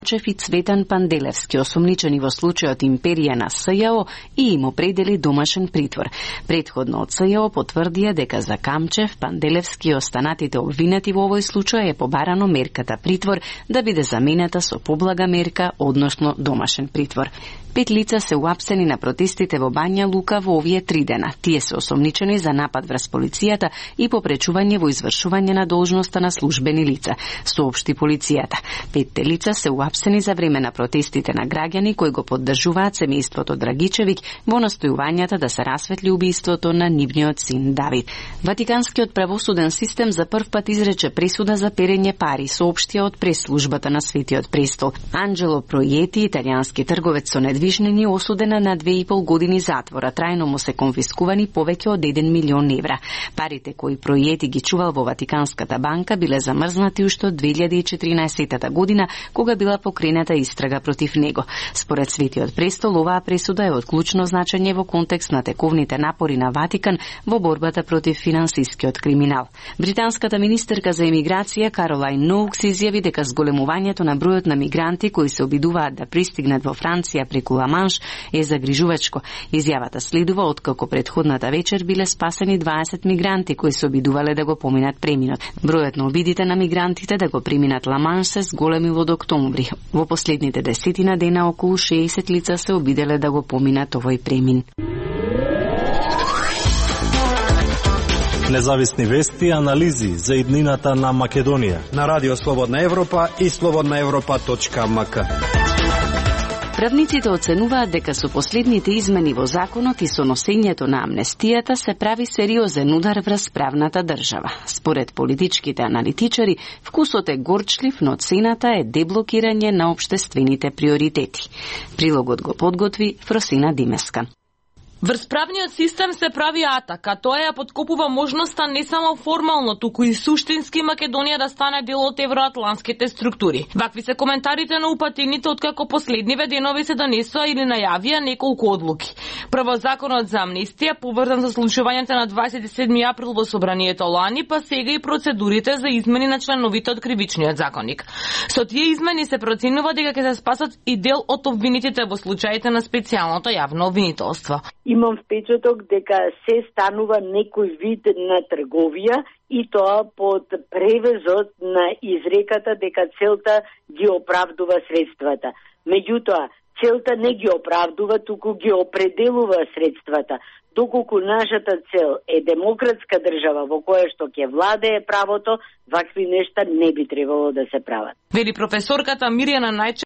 Камчев и Цветан Панделевски, осомничени во случајот империја на СЈО, и им определи домашен притвор. Претходно од СЈО потврдија дека за Камчев, Панделевски и останатите обвинети во овој случај е побарано мерката притвор да биде заменета со поблага мерка, односно домашен притвор. 5 лица се уапсени на протестите во Бања Лука во овие 3 дена. Тие се осомничени за напад врз полицијата и попречување во извршување на должноста на службени лица, соопшти полицијата. 5 лица се уапсени за време на протестите на граѓани кои го поддржуваат семејството Драгичевиќ во настојувањата да се расветли убиството на нивниот син Давид. Ватиканскиот правосуден систем за прв пат изрече пресуда за перење пари, соопштија од пресслужбата на Светиот престол. Анджело Пројети, италијански трговец со недвижнини, осудена на 2,5 години затвора. Трајно му се конфискувани повеќе од 1 милион евра. Парите кои Пројети ги чувал во Ватиканската банка биле замрзнати уште од 2014 година, кога била покрената истрага против него. Според Светиот престол, оваа пресуда е од клучно значење во контекст на тековните напори на Ватикан во борбата против финансискиот криминал. Британската министерка за емиграција Каролайн Ноукс изјави дека зголемувањето на бројот на мигранти кои се обидуваат да пристигнат во Франција преку Ла-Манш е загрижувачко. Изјавата следува откако претходната вечер биле спасени 20 мигранти кои се обидувале да го поминат преминот. Бројот на обидите на мигрантите да го преминат Ла-Манш се зголемил од октомври. Во последните 10 дена околу 60 лица се обиделе да го поминат овој премин. Независни вести и анализи за иднината на Македонија на Радио Слободна Европа и slobodnaevropa.mk. Правниците оценуваат дека со последните измени во законот и со носењето на амнестијата се прави сериозен удар врз правната држава. Според политичките аналитичари, вкусот е горчлив, но цената е деблокирање на општествените приоритети. Прилогот го подготви Фросина Димеска. Врз правниот систем се прави атак, а тоа ја подкопува можноста не само формално, туку и суштински Македонија да стане дел од евроатлантските структури. Вакви се коментарите на упатените откако последниве денови се донесоа или најавија неколку одлуки. Прво законот за амнестија, поврзан со случувањето на 27 април во собранието лани, па сега и процедурите за измени на членовите од кривичниот законник. Со тие измени се проценува дека ќе се спасат и дел од обвинетите во случаите на специјалното јавно обвинителство. Имам впечаток дека се станува некој вид на трговија и тоа под превезот на изреката дека целта ги оправдува средствата. Меѓутоа, целта не ги оправдува, туку ги определува средствата. Доколку нашата цел е демократска држава во која што ќе владее правото, вакви нешта не би требало да се прават. Вели професорката Мирјана Најче,